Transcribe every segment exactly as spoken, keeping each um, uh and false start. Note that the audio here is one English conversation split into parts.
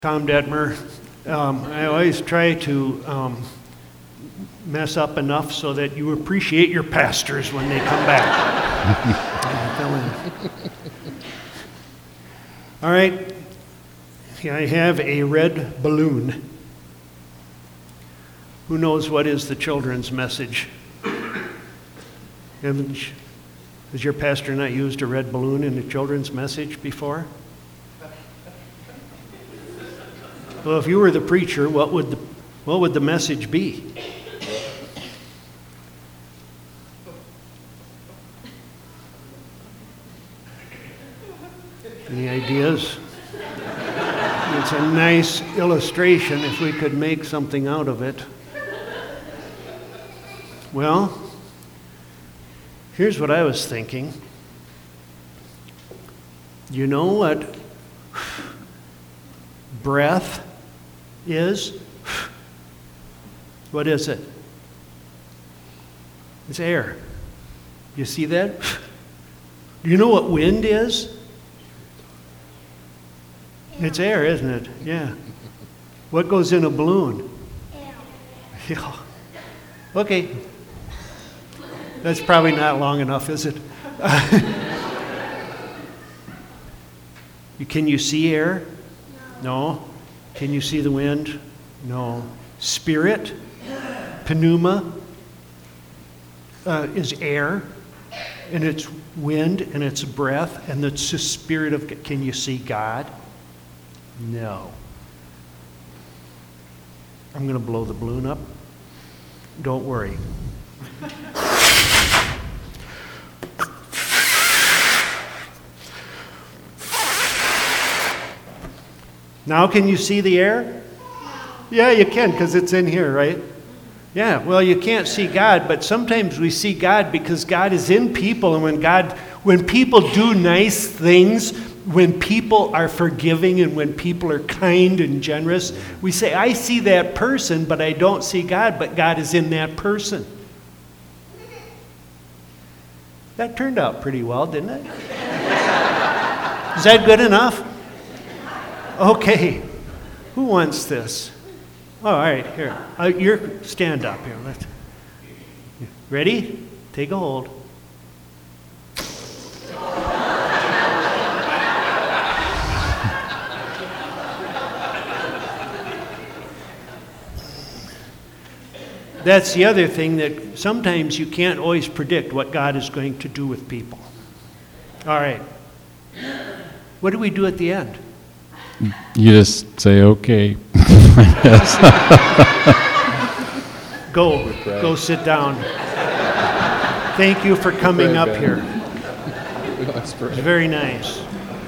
Tom Detmer. Um, I always try to um, mess up enough so that you appreciate your pastors when they come back. Fill in. All right, I have a red balloon. Who knows what is the children's message? Haven't, has your pastor not used a red balloon in the children's message before? Well, if you were the preacher, what would the, what would the message be? Any ideas? It's a nice illustration if we could make something out of it. Well, here's what I was thinking. You know what breath is? What is it? It's air. You see that? Do you know what wind is? It's air, isn't it? Yeah. What goes in a balloon? Air. Yeah. Okay. That's probably not long enough, is it? Can you see air? No. No. Can you see the wind? No. Spirit, pneuma, uh, is air, and it's wind, and it's breath, and it's the spirit of. Can you see God? No. I'm going to blow the balloon up. Don't worry. Now can you see the air? Yeah, you can, because it's in here, right? Yeah, well, you can't see God, but sometimes we see God because God is in people, and when God, when people do nice things, when people are forgiving and when people are kind and generous, we say, I see that person, but I don't see God, but God is in that person. That turned out pretty well, didn't it? Is that good enough? Okay. Who wants this? Oh, all right, here. Uh, you're, stand up here. Let's, ready? Take a hold. That's the other thing, that sometimes you can't always predict what God is going to do with people. All right. What do we do at the end? You just say, okay. Go. Go sit down. Thank you for coming up here. It's very nice.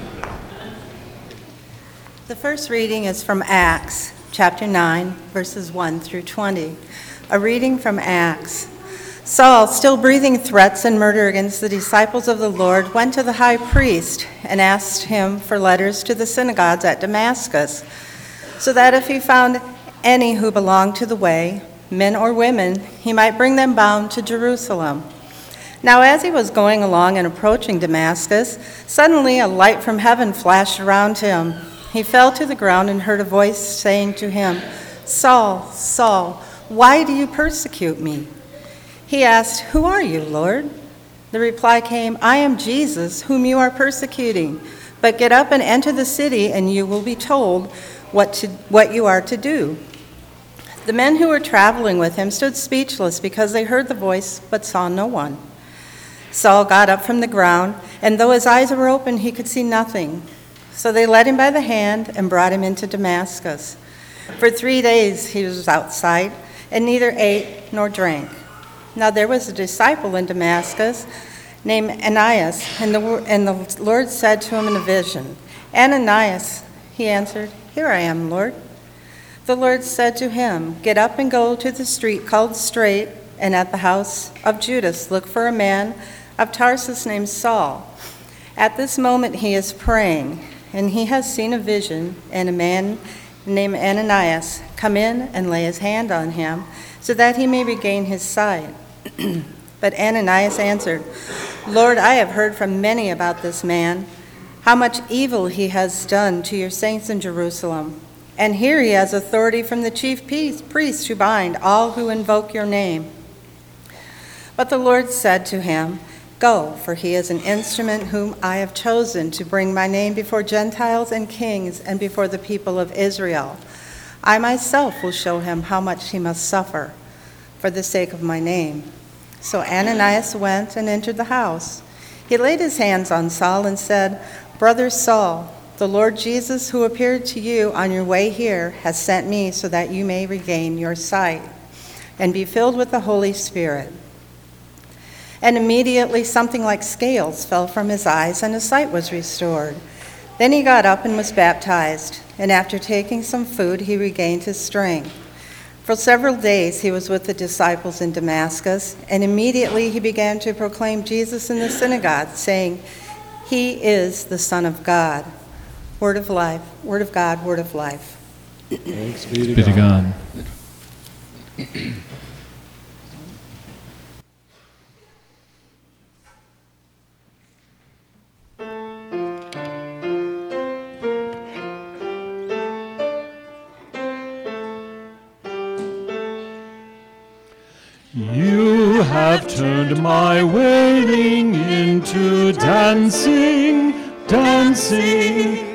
The first reading is from Acts, chapter nine, verses one through twenty. A reading from Acts. Saul, still breathing threats and murder against the disciples of the Lord, went to the high priest and asked him for letters to the synagogues at Damascus, so that if he found any who belonged to the way, men or women, he might bring them bound to Jerusalem. Now as he was going along and approaching Damascus, suddenly a light from heaven flashed around him. He fell to the ground and heard a voice saying to him, Saul, Saul, why do you persecute me? He asked, Who are you, Lord? The reply came, I am Jesus, whom you are persecuting. But get up and enter the city, and you will be told what to, what you are to do. The men who were traveling with him stood speechless because they heard the voice but saw no one. Saul got up from the ground, and though his eyes were open, he could see nothing. So they led him by the hand and brought him into Damascus. For three days he was outside, and neither ate nor drank. Now there was a disciple in Damascus named Ananias, and the, and the Lord said to him in a vision, Ananias, he answered, Here I am, Lord. The Lord said to him, Get up and go to the street called Straight, and at the house of Judas look for a man of Tarsus named Saul. At this moment he is praying, and he has seen a vision, and a man named Ananias come in and lay his hand on him, so that he may regain his sight. But Ananias answered, Lord, I have heard from many about this man, how much evil he has done to your saints in Jerusalem. And here he has authority from the chief priest to bind all who invoke your name. But the Lord said to him, Go, for he is an instrument whom I have chosen to bring my name before Gentiles and kings and before the people of Israel. I myself will show him how much he must suffer for the sake of my name. So Ananias went and entered the house. He laid his hands on Saul and said, Brother Saul, the Lord Jesus, who appeared to you on your way here, has sent me so that you may regain your sight and be filled with the Holy Spirit. And immediately something like scales fell from his eyes, and his sight was restored. Then he got up and was baptized, and after taking some food, he regained his strength. For several days he was with the disciples in Damascus, and immediately he began to proclaim Jesus in the synagogue, saying, He is the Son of God. Word of life, word of God, word of life. Thanks be to God. You have turned my wailing into dancing, dancing,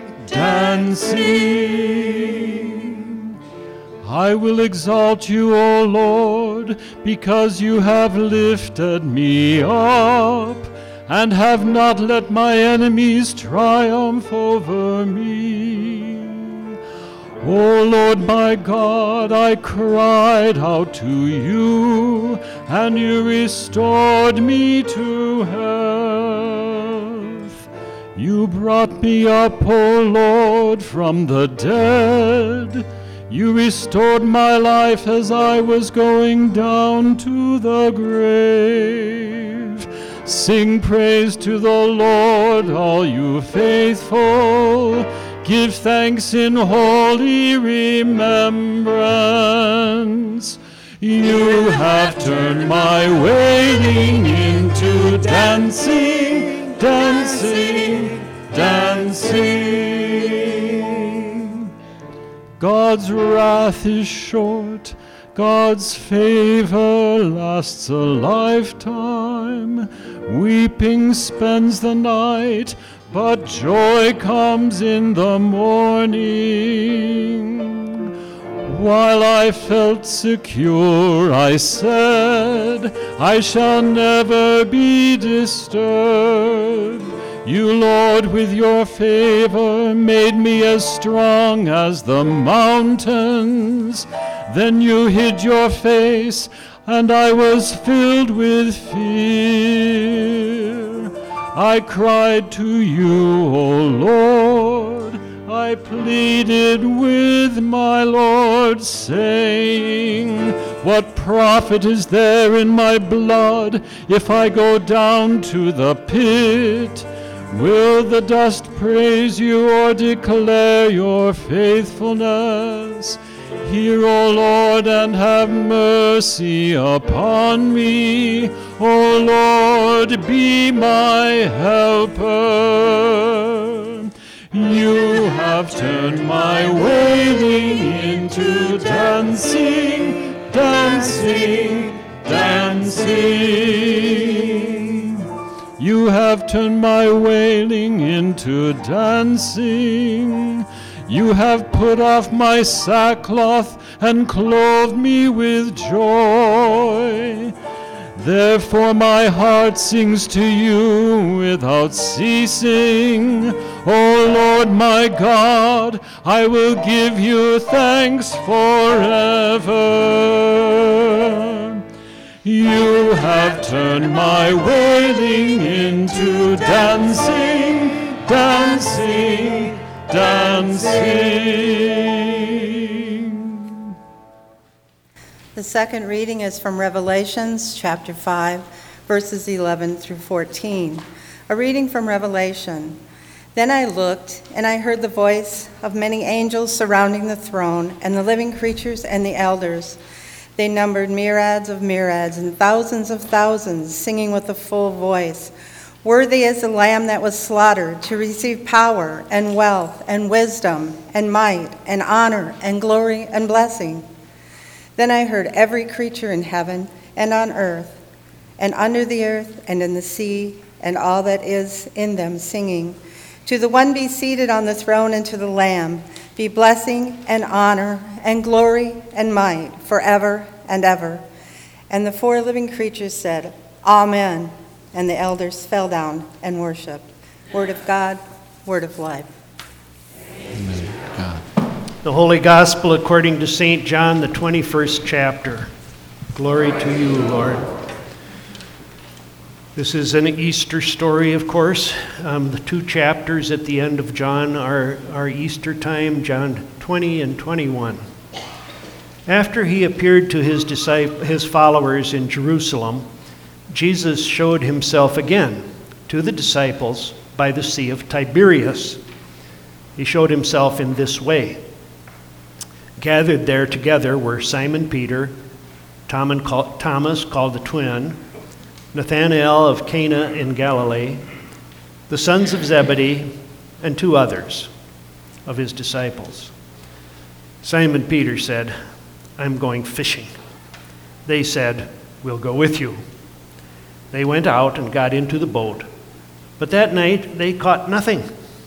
dancing. I will exalt you, O Lord, because you have lifted me up and have not let my enemies triumph over me. O Lord my God, I cried out to you, and you restored me to health. You brought me up, O Lord, from the dead. You restored my life as I was going down to the grave. Sing praise to the Lord, all you faithful. Give thanks in holy remembrance. You have turned my wailing into dancing, dancing, dancing. God's wrath is short, God's favor lasts a lifetime. Weeping spends the night, but joy comes in the morning. While I felt secure, I said, I shall never be disturbed. You, Lord, with your favor made me as strong as the mountains. Then you hid your face, and I was filled with fear. I cried to you, O Lord, I pleaded with my Lord, saying, what profit is there in my blood if I go down to the pit? Will the dust praise you or declare your faithfulness? Hear, O Lord, and have mercy upon me. O Lord, be my helper. You have turned my wailing into dancing, dancing, dancing. You have turned my wailing into dancing. You have put off my sackcloth and clothed me with joy. Therefore my heart sings to you without ceasing. O Lord my God, I will give you thanks forever. You have turned my wailing into dancing, dancing, dancing. The second reading is from Revelations chapter five, verses eleven through fourteen. A reading from Revelation. Then I looked, and I heard the voice of many angels surrounding the throne, and the living creatures and the elders. They numbered myriads of myriads and thousands of thousands, singing with a full voice, Worthy is the Lamb that was slaughtered to receive power and wealth and wisdom and might and honor and glory and blessing. Then I heard every creature in heaven and on earth and under the earth and in the sea and all that is in them singing, to the one be seated on the throne and to the Lamb be blessing and honor and glory and might forever and ever. And the four living creatures said, Amen. And the elders fell down and worshiped. Word of God, word of life. Amen. God. The Holy Gospel according to Saint John, the twenty-first chapter. Glory to you, Lord. This is an Easter story, of course. Um, the two chapters at the end of John are, are Easter time, John twenty and twenty-one. After he appeared to his disciples, his followers in Jerusalem, Jesus showed himself again to the disciples by the Sea of Tiberias. He showed himself in this way. Gathered there together were Simon Peter, Thomas called the twin, Nathanael of Cana in Galilee, the sons of Zebedee, and two others of his disciples. Simon Peter said, I'm going fishing. They said, we'll go with you. They went out and got into the boat, but that night they caught nothing.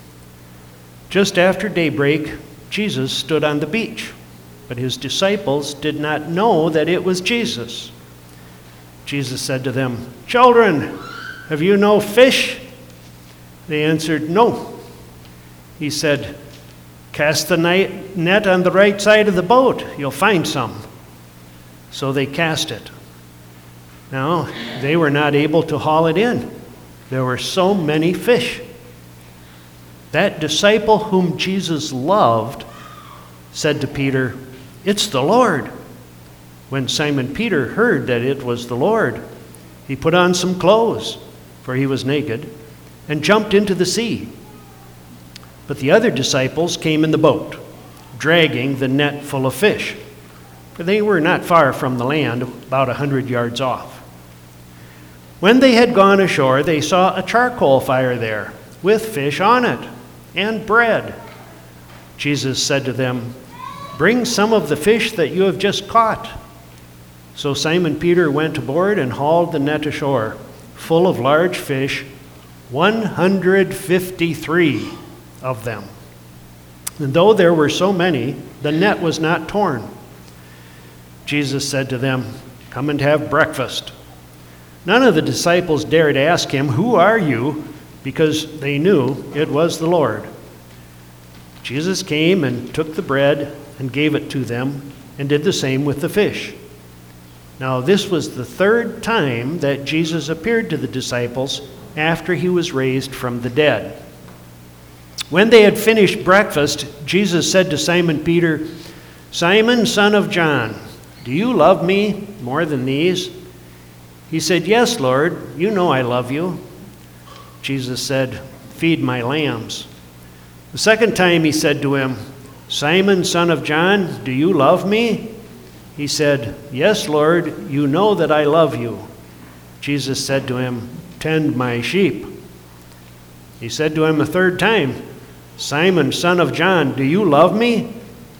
Just after daybreak, Jesus stood on the beach, but his disciples did not know that it was Jesus. Jesus said to them, Children, have you no fish? They answered, No. He said, Cast the net on the right side of the boat. You'll find some. So they cast it. Now, they were not able to haul it in. There were so many fish. That disciple whom Jesus loved said to Peter, It's the Lord. When Simon Peter heard that it was the Lord, he put on some clothes, for he was naked, and jumped into the sea. But the other disciples came in the boat, dragging the net full of fish, for they were not far from the land, about a hundred yards off. When they had gone ashore, they saw a charcoal fire there, with fish on it, and bread. Jesus said to them, Bring some of the fish that you have just caught. So Simon Peter went aboard and hauled the net ashore, full of large fish, one hundred fifty-three of them. And though there were so many, the net was not torn. Jesus said to them, Come and have breakfast. None of the disciples dared ask him, Who are you? Because they knew it was the Lord. Jesus came and took the bread and gave it to them, and did the same with the fish. Now this was the third time that Jesus appeared to the disciples after he was raised from the dead. When they had finished breakfast, Jesus said to Simon Peter, Simon, son of John, do you love me more than these? He said, Yes, Lord, you know I love you. Jesus said, Feed my lambs. The second time he said to him, Simon, son of John, do you love me? He said, Yes, Lord, you know that I love you. Jesus said to him, Tend my sheep. He said to him a third time, Simon, son of John, do you love me?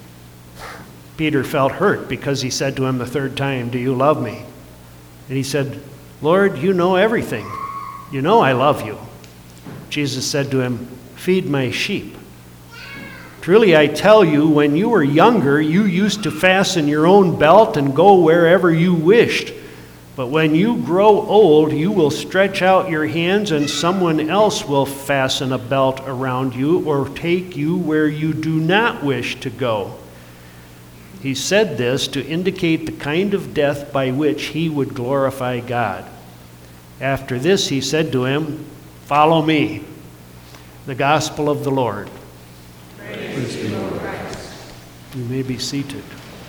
Peter felt hurt because he said to him the third time, Do you love me? And he said, Lord, you know everything. You know I love you. Jesus said to him, Feed my sheep. Truly I tell you, when you were younger, you used to fasten your own belt and go wherever you wished. But when you grow old, you will stretch out your hands, and someone else will fasten a belt around you or take you where you do not wish to go. He said this to indicate the kind of death by which he would glorify God. After this, he said to him, Follow me. The gospel of the Lord. Praise be to Christ. You may be seated.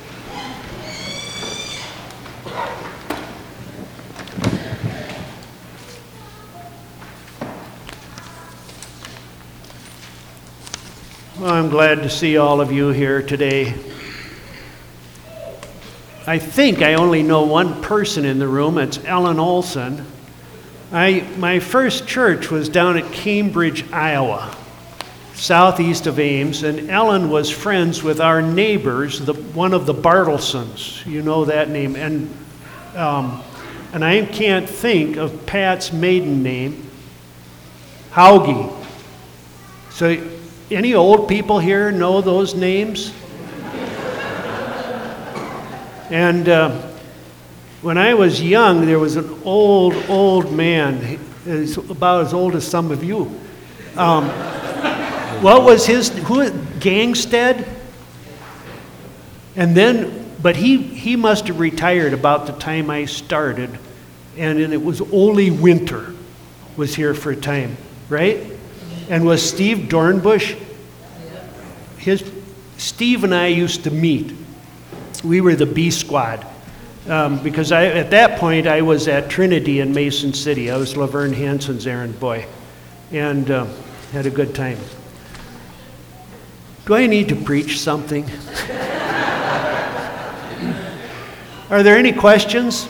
Well, I'm glad to see all of you here today. I think I only know one person in the room. It's Ellen Olson. I, my first church was down at Cambridge, Iowa, southeast of Ames, and Ellen was friends with our neighbors, the, one of the Bartlesons. You know that name. And, um, and I can't think of Pat's maiden name, Hauge. So any old people here know those names? And uh, when I was young, there was an old, old man, he's about as old as some of you. Um, what was his, who, Gangstead? And then, but he, he must have retired about the time I started, and then it was Ole Winter was here for a time, right? And was Steve Dornbush? His, Steve and I used to meet. We were the B Squad. Um, because I, at that point, I was at Trinity in Mason City. I was Laverne Hansen's errand boy, and uh, had a good time. Do I need to preach something? Are there any questions?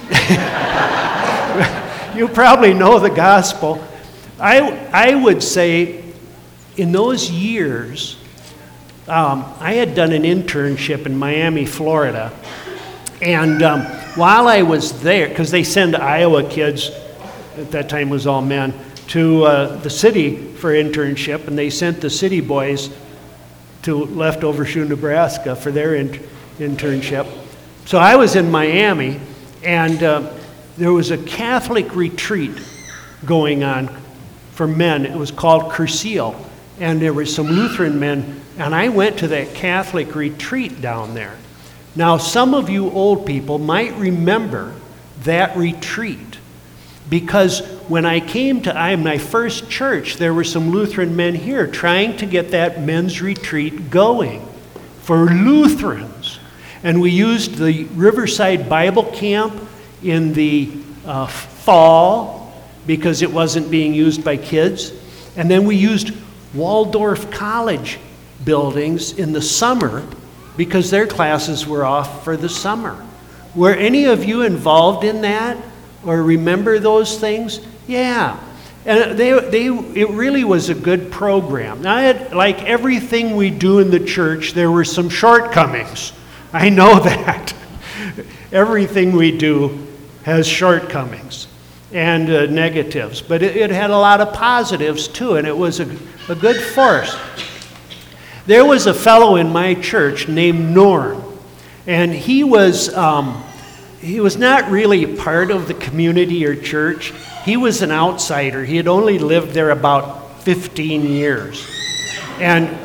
You probably know the gospel. I, I would say in those years, um, I had done an internship in Miami, Florida. And um, while I was there, because they send Iowa kids, at that time was all men, to uh, the city for internship, and they sent the city boys to leftover Shoe, Nebraska for their in- internship. So I was in Miami, and uh, there was a Catholic retreat going on for men. It was called Cursil, and there were some Lutheran men, and I went to that Catholic retreat down there. Now, some of you old people might remember that retreat, because when I came to I, my first church, there were some Lutheran men here trying to get that men's retreat going for Lutherans. And we used the Riverside Bible Camp in the uh, fall because it wasn't being used by kids. And then we used Waldorf College buildings in the summer because their classes were off for the summer. Were any of you involved in that or remember those things? Yeah. And they, they, it really was a good program. Now, it, like everything we do in the church, there were some shortcomings. I know that. Everything we do has shortcomings and uh, negatives, but it, it had a lot of positives too, and it was a, a good force. There was a fellow in my church named Norm, and he was um, he was not really part of the community or church. He was an outsider. He had only lived there about fifteen years. And,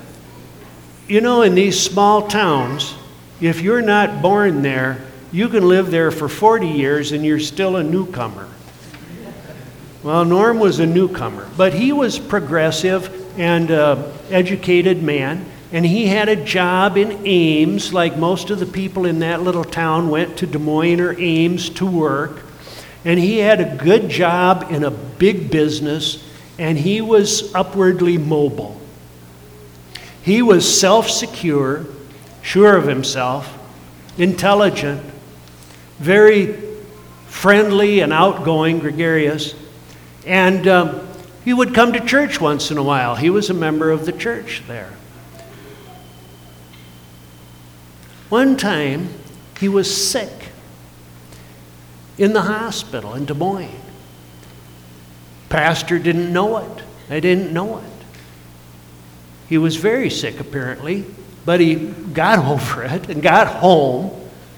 you know, in these small towns, if you're not born there, you can live there for forty years and you're still a newcomer. Well, Norm was a newcomer, but he was progressive and uh, educated man, and he had a job in Ames, like most of the people in that little town went to Des Moines or Ames to work, and he had a good job in a big business, and he was upwardly mobile. He was self-secure, sure of himself, intelligent, very friendly and outgoing, gregarious, and um, he would come to church once in a while. He was a member of the church there. One time, he was sick in the hospital in Des Moines. Pastor didn't know it. I didn't know it. He was very sick, apparently, but he got over it and got home.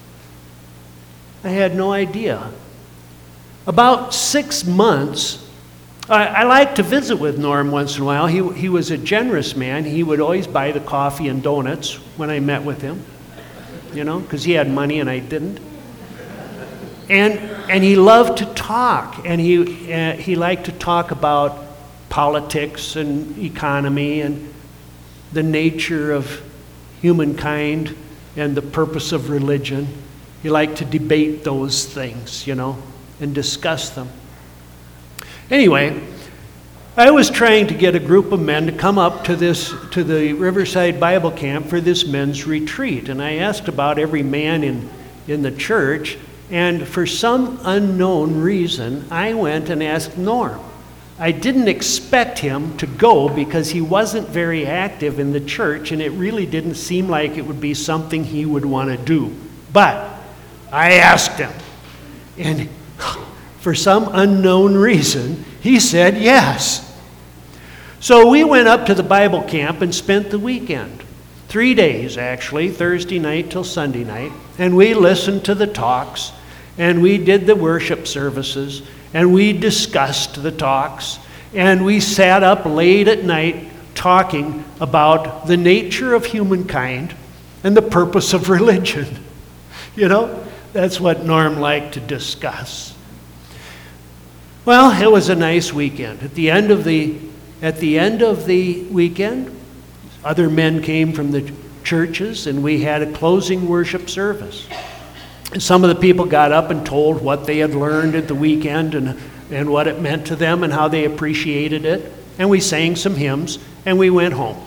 I had no idea. About six months, I, I like to visit with Norm once in a while. He, he was a generous man. He would always buy the coffee and donuts when I met with him, you know, because he had money and I didn't. And and he loved to talk, and he uh, he liked to talk about politics and economy and the nature of humankind and the purpose of religion. He liked to debate those things, you know, and discuss them. Anyway, I was trying to get a group of men to come up to this to the Riverside Bible Camp for this men's retreat, and I asked about every man in in the church, And for some unknown reason, I went and asked Norm. I didn't expect him to go because he wasn't very active in the church, and it really didn't seem like it would be something he would want to do. But I asked him, and for some unknown reason, he said yes. So we went up to the Bible camp and spent the weekend. Three days, actually, Thursday night till Sunday night. And we listened to the talks, and we did the worship services, and we discussed the talks, and we sat up late at night talking about the nature of humankind and the purpose of religion. You know, that's what Norm liked to discuss. Well, it was a nice weekend. At the end of the at the end of the weekend, other men came from the churches, and we had a closing worship service. And some of the people got up and told what they had learned at the weekend and, and what it meant to them and how they appreciated it. And we sang some hymns, and we went home.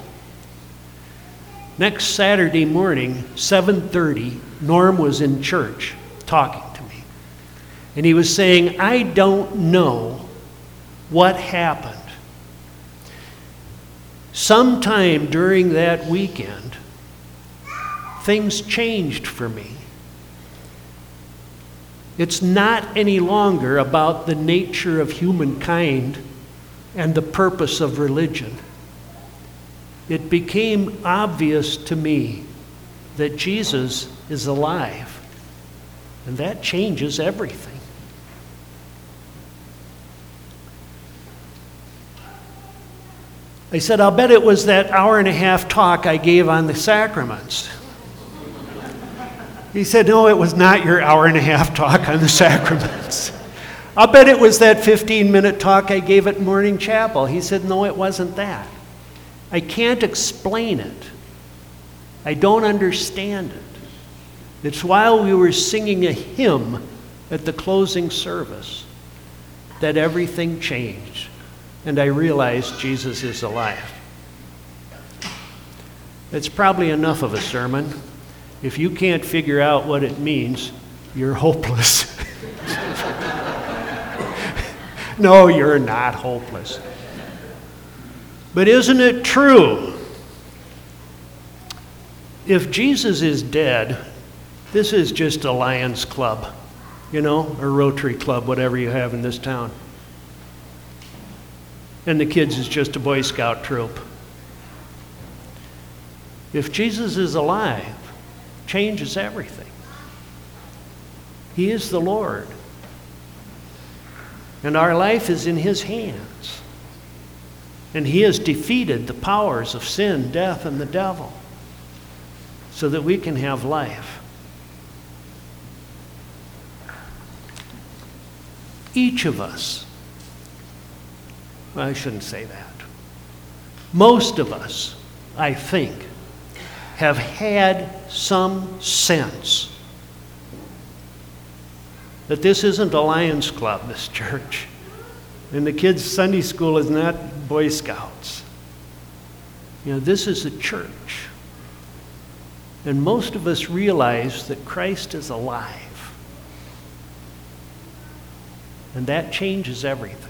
Next Saturday morning, seven thirty, Norm was in church talking to me. And he was saying, I don't know what happened. Sometime during that weekend, things changed for me. It's not any longer about the nature of humankind and the purpose of religion. It became obvious to me that Jesus is alive, and that changes everything. I said, I'll bet it was that hour and a half talk I gave on the sacraments. He said, no, it was not your hour and a half talk on the sacraments. I'll bet it was that fifteen-minute talk I gave at morning chapel. He said, no, it wasn't that. I can't explain it. I don't understand it. It's while we were singing a hymn at the closing service that everything changed, and I realized Jesus is alive. It's probably enough of a sermon. If you can't figure out what it means, you're hopeless. No, you're not hopeless. But isn't it true? If Jesus is dead, this is just a Lions Club, you know, or Rotary Club, whatever you have in this town. And the kids is just a Boy Scout troop. If Jesus is alive, changes everything. He is the Lord. And our life is in His hands. And He has defeated the powers of sin, death, and the devil so that we can have life. Each of us, well, I shouldn't say that. Most of us, I think, have had some sense that this isn't a Lions Club, this church. And the kids' Sunday school is not Boy Scouts. You know, this is a church. And most of us realize that Christ is alive. And that changes everything.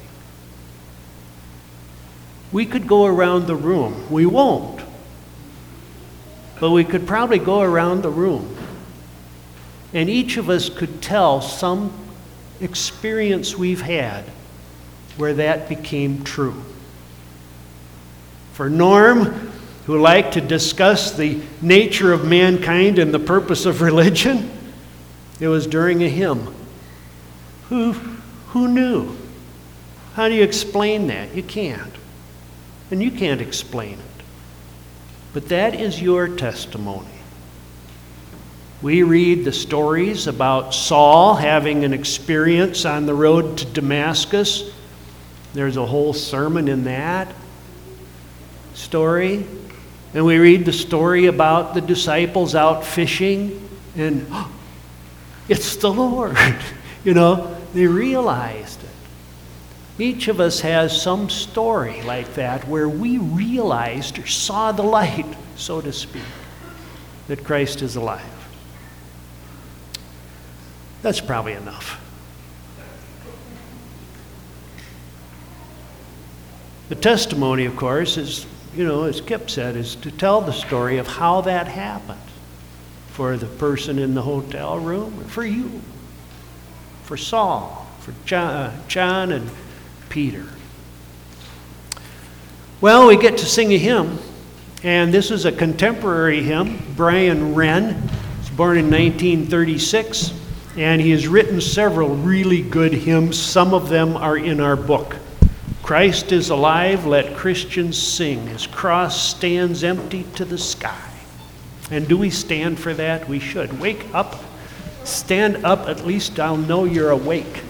We could go around the room. We won't. But we could probably go around the room, and each of us could tell some experience we've had where that became true. For Norm, who liked to discuss the nature of mankind and the purpose of religion, it was during a hymn. Who, who knew? How do you explain that? You can't. And you can't explain it. But that is your testimony. We read the stories about Saul having an experience on the road to Damascus. There's a whole sermon in that story. And we read the story about the disciples out fishing, and oh, it's the Lord. You know, they realized it. Each of us has some story like that where we realized or saw the light, so to speak, that Christ is alive. That's probably enough. The testimony, of course, is, you know, as Kip said, is to tell the story of how that happened for the person in the hotel room, or for you, for Saul, for John, uh, John and Peter. Well, we get to sing a hymn, and this is a contemporary hymn. Brian Wren was born in nineteen thirty-six, and he has written several really good hymns. Some of them are in our book. Christ is alive, let Christians sing. His cross stands empty to the sky. And do we stand for that? We should. Wake up. Stand up, at least I'll know you're awake.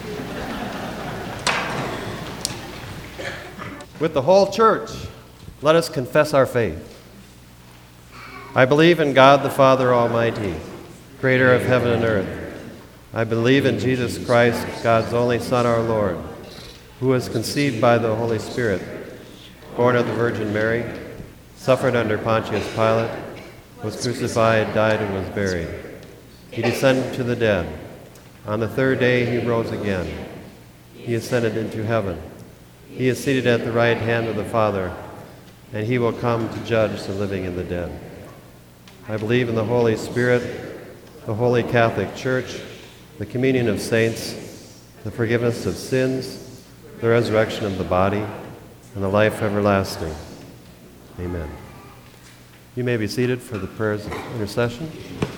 With the whole church, let us confess our faith. I believe in God the Father Almighty, creator of heaven and earth. I believe in Jesus Christ, God's only Son, our Lord, who was conceived by the Holy Spirit, born of the Virgin Mary, suffered under Pontius Pilate, was crucified, died, and was buried. He descended to the dead. On the third day he rose again. He ascended into heaven. He is seated at the right hand of the Father, and he will come to judge the living and the dead. I believe in the Holy Spirit, the Holy Catholic Church, the communion of saints, the forgiveness of sins, the resurrection of the body, and the life everlasting. Amen. You may be seated for the prayers of intercession.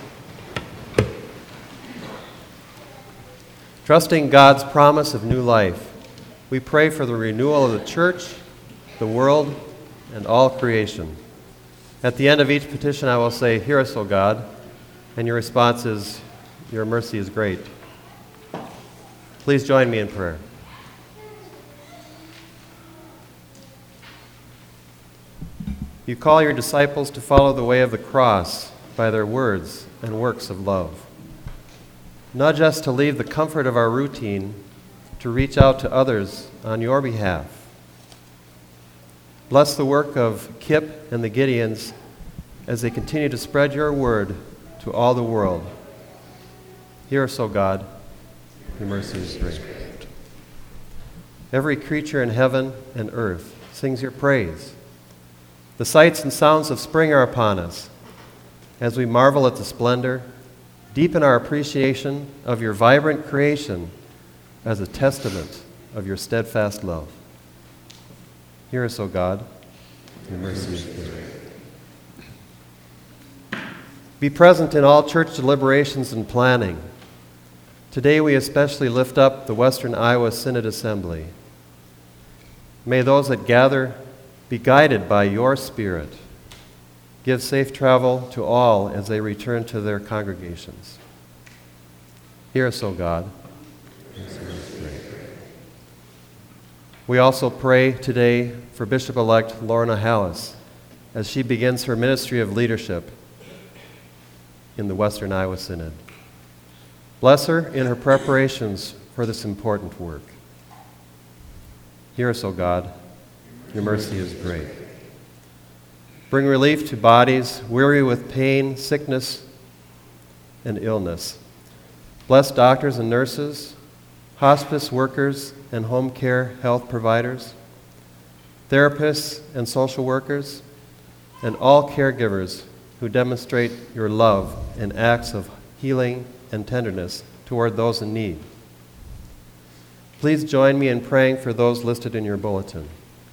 Trusting God's promise of new life, we pray for the renewal of the church, the world, and all creation. At the end of each petition, I will say, "Hear us, O God," and your response is, "Your mercy is great." Please join me in prayer. You call your disciples to follow the way of the cross by their words and works of love. Nudge us to leave the comfort of our routine to reach out to others on your behalf. Bless the work of Kip and the Gideons as they continue to spread your word to all the world. Hear us, O God. Your mercy is great. Every creature in heaven and earth sings your praise. The sights and sounds of spring are upon us. As we marvel at the splendor, deepen our appreciation of your vibrant creation as a testament of your steadfast love. Hear us, O God. Your mercy is great. Be present in all church deliberations and planning. Today we especially lift up the Western Iowa Synod Assembly. May those that gather be guided by your Spirit. Give safe travel to all as they return to their congregations. Hear us, O God. We also pray today for Bishop-elect Lorna Hallis as she begins her ministry of leadership in the Western Iowa Synod. Bless her in her preparations for this important work. Hear us, O God. Your mercy is great. Bring relief to bodies weary with pain, sickness, and illness. Bless doctors and nurses, hospice workers and home care health providers, therapists and social workers, and all caregivers who demonstrate your love in acts of healing and tenderness toward those in need. Please join me in praying for those listed in your bulletin.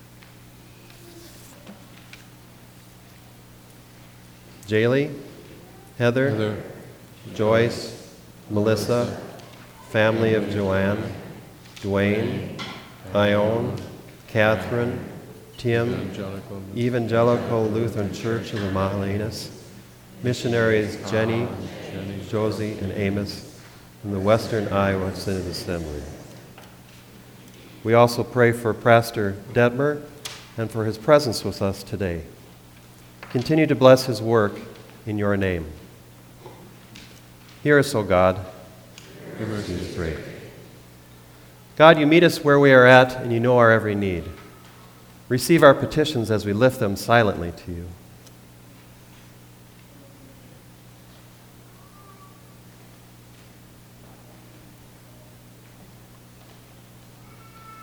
Jaylee, Heather, Heather, Joyce, Melissa, family of Joanne, Dwayne, Ione, Catherine, Tim, Evangelical, Evangelical Lutheran Church of the Mahalinas, missionaries Jenny, Jenny, Josie, and Amos from the Western Iowa Synod Assembly. We also pray for Pastor Detmer and for his presence with us today. Continue to bless his work in your name. Hear us, O God. Your mercy is great. God, you meet us where we are at, and you know our every need. Receive our petitions as we lift them silently to you.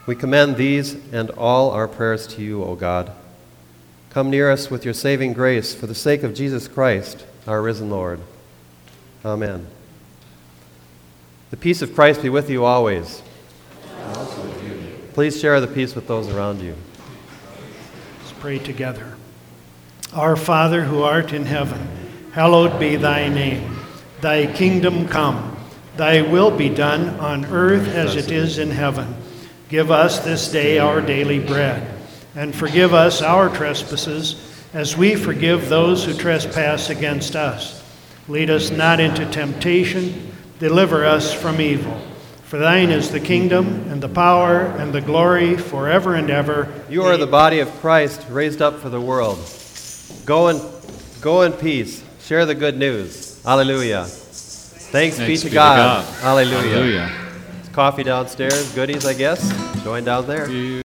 We commend these and all our prayers to you, O God. Come near us with your saving grace for the sake of Jesus Christ, our risen Lord. Amen. The peace of Christ be with you always. And also with you. Please share the peace with those around you. Let's pray together. Our Father who art in heaven, hallowed be thy name. Thy kingdom come. Thy will be done on earth as it is in heaven. Give us this day our daily bread, and forgive us our trespasses, as we forgive those who trespass against us. Lead us not into temptation, deliver us from evil. For thine is the kingdom, and the power, and the glory, forever and ever. You are the body of Christ raised up for the world. Go in, go in peace. Share the good news. Hallelujah. Thanks, Thanks be to God. God. Hallelujah. Hallelujah. Coffee downstairs, goodies, I guess. Join down there. You